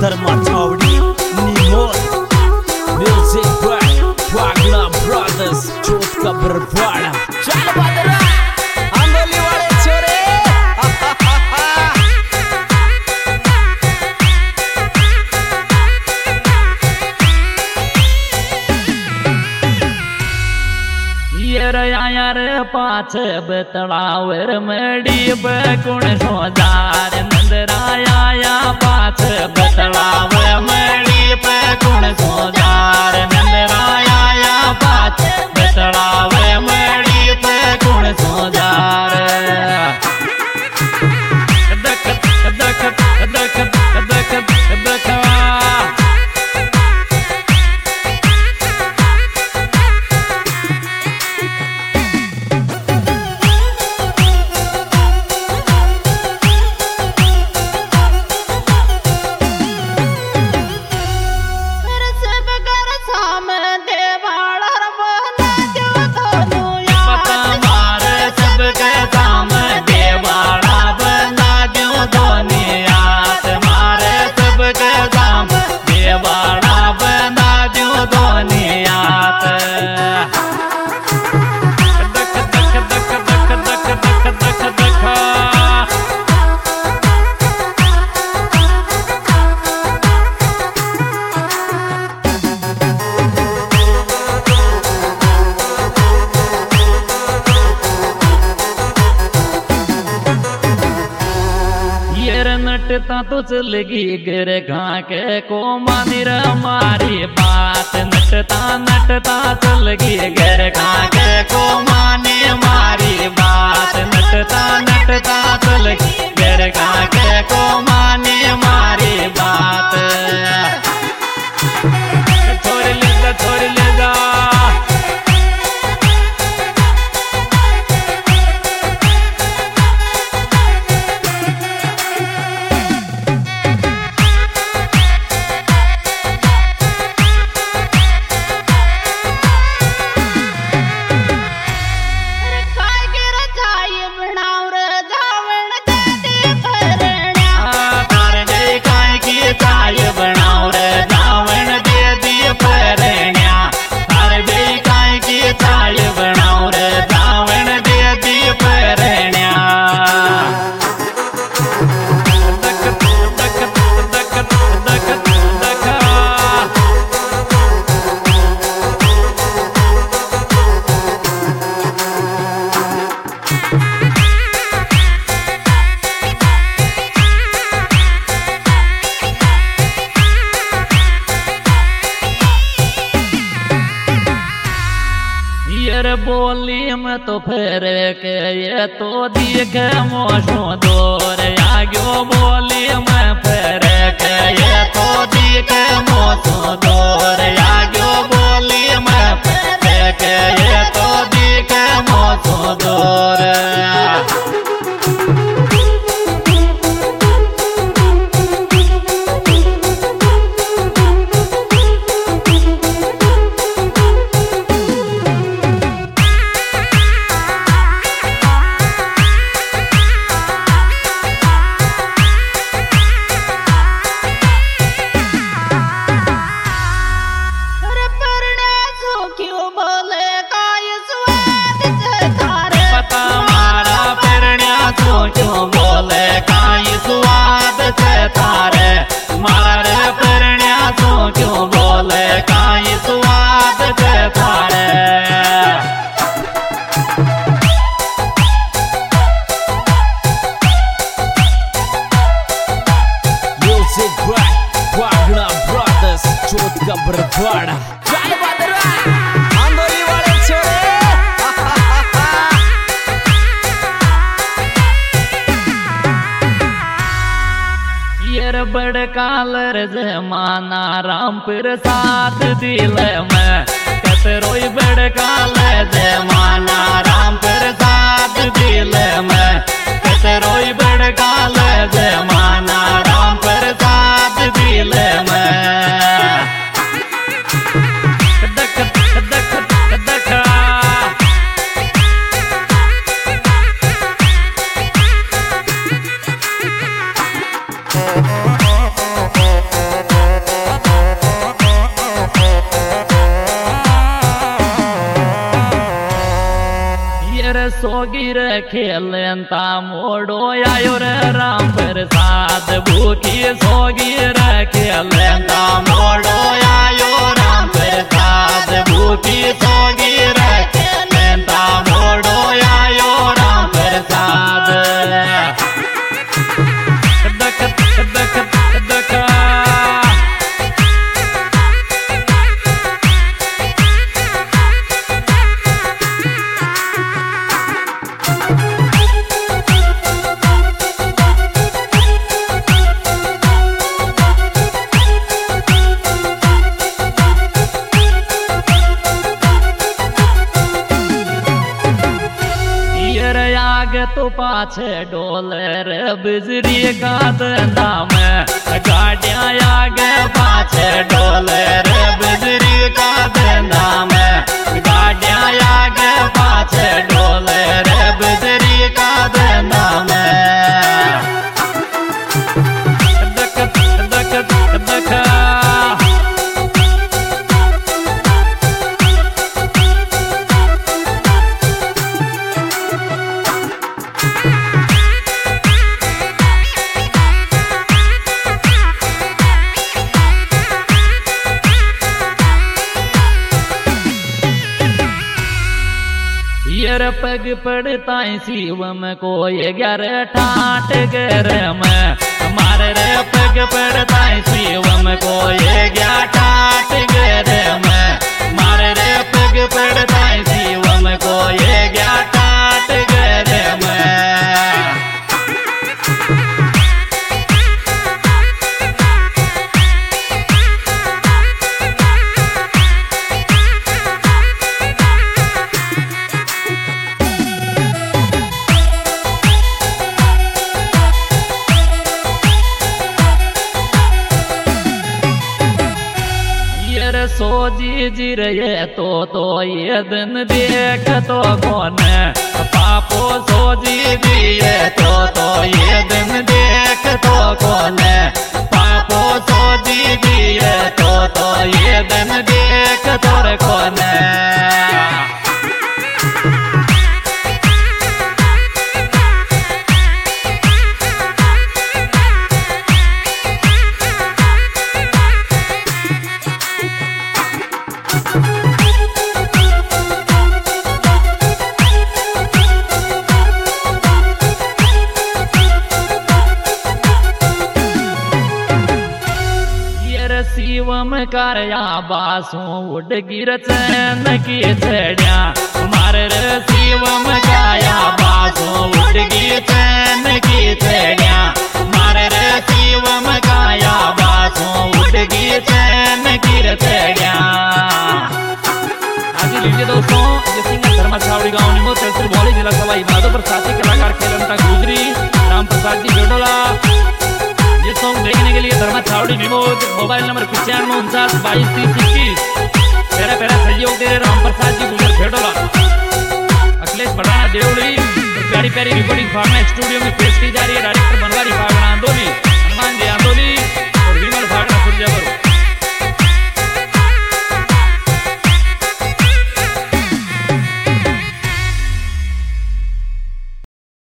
Dharma Chhawri Nimor music by Pagla brothers Chauth का बरवाड़ा। चल बदरा आंदोली वाले छोरे यार पाछ बतलावर मड़ी बकुण सोजार नंदराया पाछ बतलावर मड़ी बकुण सोजार नंदराया पाछ बतलावर मड़ी बकुण सोजार। दख दख दख दख दख नटता तो चलगी गर घा के को मानिर मारी बात नटता नटता चलगी गर घा के को माने मारी बात नटता नटता चलगी गर घा के को माने मारी बात। छोड़ ले जा छोड़ ले जा बोली में तो फिर के ये तो दिख मोशो दूर आग्यो बोली में फिर के ये तो दिख मोशो दूर आग्यो बोली में फिर के ये तो दिख मोशो दूर। क्यों बोले काई स्वाद से थारे मारे परण्या तो क्यों बोले काई स्वाद से थारे। Music by Pagla brothers Chauth का बरवाड़ा। चल बदरा आंदोली वाले छोरे बड़ कालर जमाना राम प्रसाद दिल में कतरोई बड़ काल जमाना राम प्रसाद दिल में कतरोई बड़ काल जमाना राम प्रसाद दिल में। दख दख दख दख खेलता मोड़ो आयो रे राम प्रसाद भूखी सोगी रे खेलता मोड़ो आयो राम प्रसाद भूखी सोगी रे खेलता मोड़ो आयो राम प्रसाद दक दक दक तो पाछे डोले रे बिजली का धंधा में गाड़ियां आगे पाछे डोले रे बिजली का धंधा में गाड़ियां आगे पाछे डोले रे बिजली का धंधा में दक दक दक पग पड़ता शिवम को ये 11 ठाट गर में हमारे रे पग पड़ता शिवम को ये 11 ठाट गर में मारे रे पग पड़ता शिवम को ये 11 ठाट गर में सोजी जी रे तो ये दिन देख तो कौन पापो सोजी जी तो ये दिन देख तो कौन पापो सोजी जी तो ये दिन देख तो कौन शिवम करया बासों उड़ गिर चैन की छड़िया हमारे रे शिवम काया बासों उड़ गिर चैन की छड़िया हमारे रे शिवम काया बासों उड़ गिर चैन की छड़िया। आज लीजिए दोस्तों ये सिंगर धर्मा छावड़ी गाँव निमो तहसील भौली जिला सवाई माधोपुर साथी कलाकार खेलंता गुजरी राम प्रसाद जी जोडोला। ये सॉन्ग देखने के लिए धर्मा छावड़ी निमोद मोबाइल नंबर 9549223021 मेरा पहला सहयोग दे रहे राम प्रसाद जी गुजर खेडोला अखिलेश बढ़ाना देवली प्यारी प्यारी रिकॉर्डिंग फार्मा स्टूडियो में पेश की जा रही है। डायरेक्टर बनवारी पागड़ा आंदोली हनुमान जी आंदोली।